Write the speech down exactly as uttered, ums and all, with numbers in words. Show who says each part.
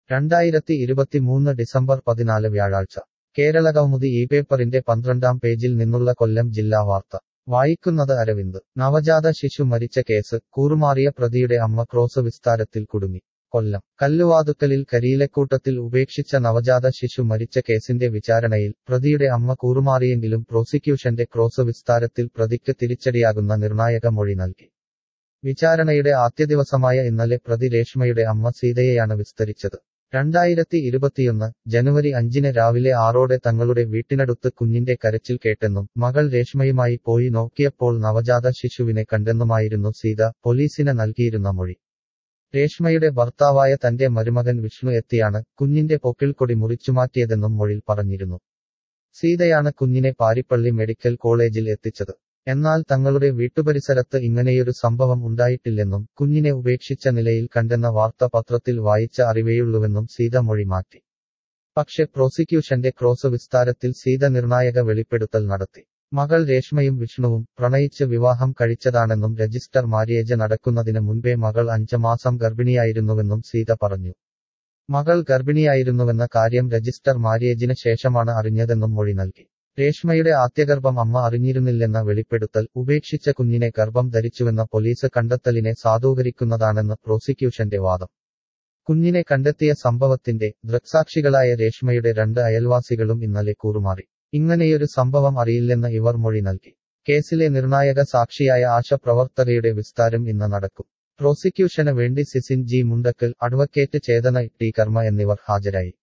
Speaker 1: രണ്ടായിരത്തി ഇരുപത്തിമൂന്ന് ഡിസംബർ പതിനാല് വ്യാഴാഴ്ച കേരളകൗമുദി ഈ പേപ്പറിന്റെ പന്ത്രണ്ടാം പേജിൽ നിന്നുള്ള കൊല്ലം ജില്ലാ വാർത്ത വായിക്കുന്നത് അരവിന്ദ്. നവജാത ശിശു മരിച്ച കേസ് കൂറുമാറിയ പ്രതിയുടെ അമ്മ ക്രോസ് വിസ്താരത്തിൽ കുടുങ്ങി. കൊല്ലം കല്ലുവാതുക്കലിൽ കരിയിലക്കൂട്ടത്തിൽ ഉപേക്ഷിച്ച നവജാത ശിശു മരിച്ച കേസിന്റെ വിചാരണയിൽ പ്രതിയുടെ അമ്മ കൂറുമാറിയെങ്കിലും പ്രോസിക്യൂഷന്റെ ക്രോസ് വിസ്താരത്തിൽ പ്രതിക്ക് തിരിച്ചടിയാകുന്ന നിർണായക മൊഴി നൽകി. വിചാരണയുടെ ആദ്യദിവസമായ ഇന്നലെ പ്രതി രേഷ്മയുടെ അമ്മ സീതയെയാണ് വിസ്തരിച്ചത്. രണ്ടായിരത്തി ഇരുപത്തിയൊന്ന് ജനുവരി അഞ്ചിന് രാവിലെ ആറോടെ തങ്ങളുടെ വീട്ടിനടുത്ത് കുഞ്ഞിന്റെ കരച്ചിൽ കേട്ടെന്നും മകൾ രേഷ്മയുമായി പോയി നോക്കിയപ്പോൾ നവജാത ശിശുവിനെ കണ്ടെന്നുമായിരുന്നു സീത പോലീസിന് നൽകിയിരുന്ന മൊഴി. രേഷ്മയുടെ ഭർത്താവായ തന്റെ മരുമകൻ വിഷ്ണു എത്തിയാണ് കുഞ്ഞിന്റെ പൊക്കിൾക്കൊടി മുറിച്ചുമാറ്റിയതെന്നും മൊഴിയിൽ പറഞ്ഞിരുന്നു. സീതയാണ് കുഞ്ഞിനെ പാരിപ്പള്ളി മെഡിക്കൽ കോളേജിൽ എത്തിച്ചത്. എന്നാൽ തങ്ങളുടെ വീട്ടുപരിസരത്ത് ഇങ്ങനെയൊരു സംഭവം ഉണ്ടായിട്ടില്ലെന്നും കുഞ്ഞിനെ ഉപേക്ഷിച്ച നിലയിൽ കണ്ടെന്ന വാർത്ത പത്രത്തിൽ വായിച്ച അറിവേയുള്ളൂവെന്നും സീത മൊഴി മാറ്റി. പക്ഷെ പ്രോസിക്യൂഷന്റെ ക്രോസ് വിസ്താരത്തിൽ സീത നിർണായക വെളിപ്പെടുത്തൽ നടത്തി. മകൾ രേഷ്മയും വിഷ്ണുവും പ്രണയിച്ച് വിവാഹം കഴിച്ചതാണെന്നും രജിസ്റ്റർ മാര്യേജ് നടക്കുന്നതിന് മുൻപേ മകൾ അഞ്ച് മാസം ഗർഭിണിയായിരുന്നുവെന്നും സീത പറഞ്ഞു. മകൾ ഗർഭിണിയായിരുന്നുവെന്ന കാര്യം രജിസ്റ്റർ മാര്യേജിന് ശേഷമാണ് അറിഞ്ഞതെന്നും മൊഴി നൽകി. രേഷ്മയുടെ ആദ്യഗർഭം അമ്മ അറിഞ്ഞിരുന്നില്ലെന്ന വെളിപ്പെടുത്തൽ ഉപേക്ഷിച്ച കുഞ്ഞിനെ ഗർഭം ധരിച്ചുവെന്ന പോലീസ് കണ്ടെത്തലിനെ സാധൂകരിക്കുന്നതാണെന്ന് പ്രോസിക്യൂഷന്റെ വാദം. കുഞ്ഞിനെ കണ്ടെത്തിയ സംഭവത്തിന്റെ ദൃക്സാക്ഷികളായ രേഷ്മയുടെ രണ്ട് അയൽവാസികളും ഇന്നലെ കൂറുമാറി. ഇങ്ങനെയൊരു സംഭവം അറിയില്ലെന്ന് ഇവർ മൊഴി നൽകി. കേസിലെ നിർണായക സാക്ഷിയായ ആശാപ്രവർത്തകയുടെ വിസ്താരം ഇന്ന് നടക്കും. പ്രോസിക്യൂഷന് വേണ്ടി Sisin G Mundakkal, advocate Chethana T Karma എന്നിവർ ഹാജരായി.